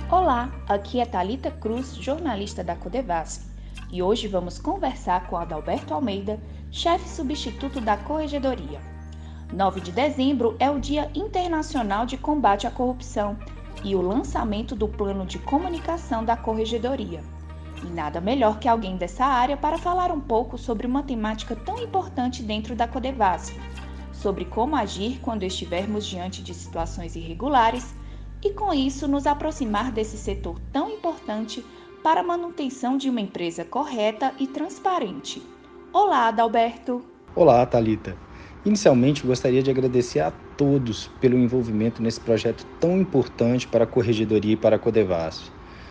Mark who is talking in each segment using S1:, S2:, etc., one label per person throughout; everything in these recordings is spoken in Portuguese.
S1: Olá, aqui é Thalita Cruz, jornalista da Codevasf, e hoje vamos conversar com Adalberto Almeida, chefe substituto da Corregedoria. 9 de dezembro é o Dia Internacional de Combate à Corrupção e o lançamento do Plano de Comunicação da Corregedoria. E nada melhor que alguém dessa área para falar um pouco sobre uma temática tão importante dentro da Codevasf, sobre como agir quando estivermos diante de situações irregulares e, com isso, nos aproximar desse setor tão importante para a manutenção de uma empresa correta e transparente. Olá, Adalberto!
S2: Olá, Thalita! Inicialmente, gostaria de agradecer a todos pelo envolvimento nesse projeto tão importante para a Corregedoria e para a Codevasf.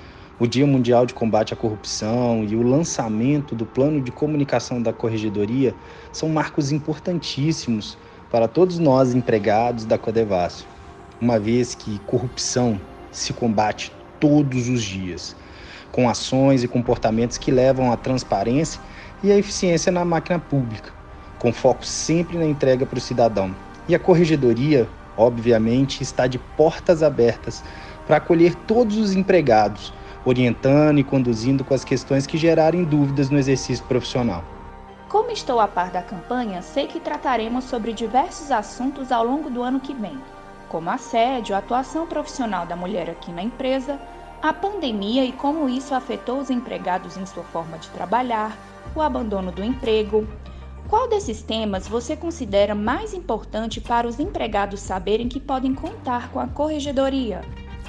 S2: O Dia Mundial de Combate à Corrupção e o lançamento do Plano de Comunicação da Corregedoria são marcos importantíssimos para todos nós empregados da Codevasf, uma vez que corrupção se combate todos os dias, com ações e comportamentos que levam à transparência e à eficiência na máquina pública, com foco sempre na entrega para o cidadão. E a Corregedoria, obviamente, está de portas abertas para acolher todos os empregados, orientando e conduzindo com as questões que gerarem dúvidas no exercício profissional.
S1: Como estou a par da campanha, sei que trataremos sobre diversos assuntos ao longo do ano que vem, como assédio, a atuação profissional da mulher aqui na empresa, a pandemia e como isso afetou os empregados em sua forma de trabalhar, o abandono do emprego. Qual desses temas você considera mais importante para os empregados saberem que podem contar com a Corregedoria?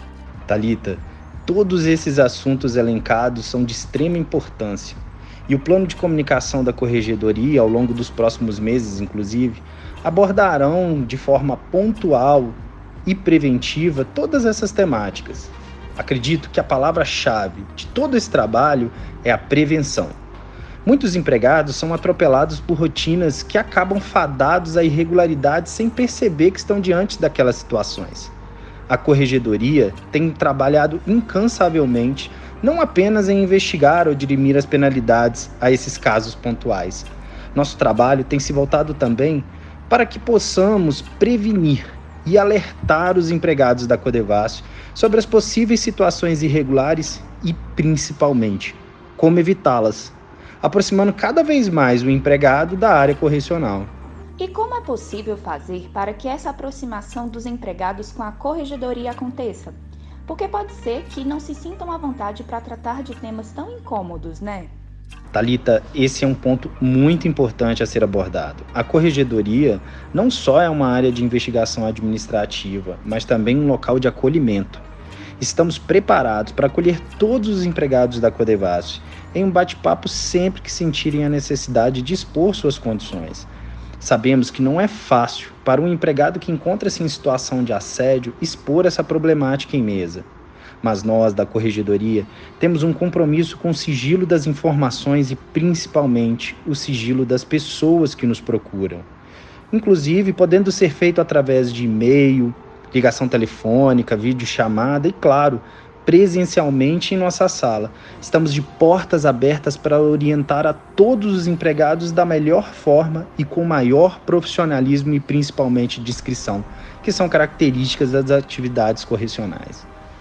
S2: Thalita, todos esses assuntos elencados são de extrema importância. E o plano de comunicação da Corregedoria, ao longo dos próximos meses, inclusive, abordarão de forma pontual e preventiva todas essas temáticas. Acredito que a palavra-chave de todo esse trabalho é a prevenção. Muitos empregados são atropelados por rotinas que acabam fadados a irregularidades sem perceber que estão diante daquelas situações. A Corregedoria tem trabalhado incansavelmente não apenas em investigar ou dirimir as penalidades a esses casos pontuais. Nosso trabalho tem se voltado também para que possamos prevenir e alertar os empregados da Codevasf sobre as possíveis situações irregulares e, principalmente, como evitá-las, aproximando cada vez mais o empregado da área correcional.
S1: E como é possível fazer para que essa aproximação dos empregados com a Corregedoria aconteça? Porque pode ser que não se sintam à vontade para tratar de temas tão incômodos, né?
S2: Thalita, esse é um ponto muito importante a ser abordado. A Corregedoria não só é uma área de investigação administrativa, mas também um local de acolhimento. Estamos preparados para acolher todos os empregados da Codevasf em um bate-papo sempre que sentirem a necessidade de expor suas condições. Sabemos que não é fácil para um empregado que encontra-se em situação de assédio expor essa problemática em mesa. Mas nós, da Corregedoria, temos um compromisso com o sigilo das informações e, principalmente, o sigilo das pessoas que nos procuram. Inclusive, podendo ser feito através de e-mail, ligação telefônica, videochamada e, claro, presencialmente em nossa sala. Estamos de portas abertas para orientar a todos os empregados da melhor forma e com maior profissionalismo e principalmente discrição, que são características das atividades correcionais.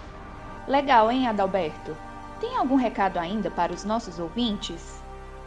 S1: Legal, hein, Adalberto? Tem algum recado ainda para os nossos ouvintes?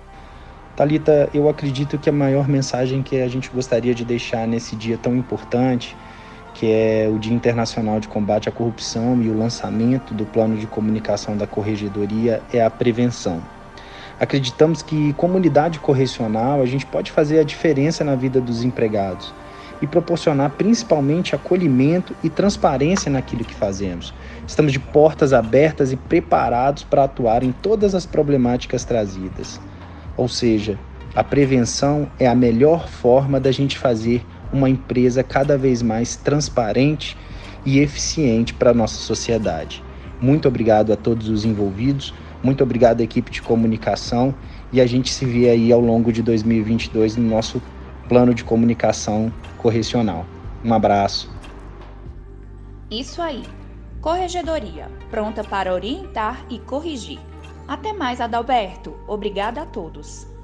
S2: Thalita, eu acredito que a maior mensagem que a gente gostaria de deixar nesse dia tão importante, que é o Dia Internacional de Combate à Corrupção e o lançamento do Plano de Comunicação da Corregedoria, é a prevenção. Acreditamos que, como unidade correcional, a gente pode fazer a diferença na vida dos empregados e proporcionar principalmente acolhimento e transparência naquilo que fazemos. Estamos de portas abertas e preparados para atuar em todas as problemáticas trazidas. Ou seja, a prevenção é a melhor forma da gente fazer uma empresa cada vez mais transparente e eficiente para a nossa sociedade. Muito obrigado a todos os envolvidos, muito obrigado à equipe de comunicação e a gente se vê aí ao longo de 2022 no nosso plano de comunicação correcional. Um abraço.
S1: Isso aí. Corregedoria, pronta para orientar e corrigir. Até mais, Adalberto. Obrigada a todos.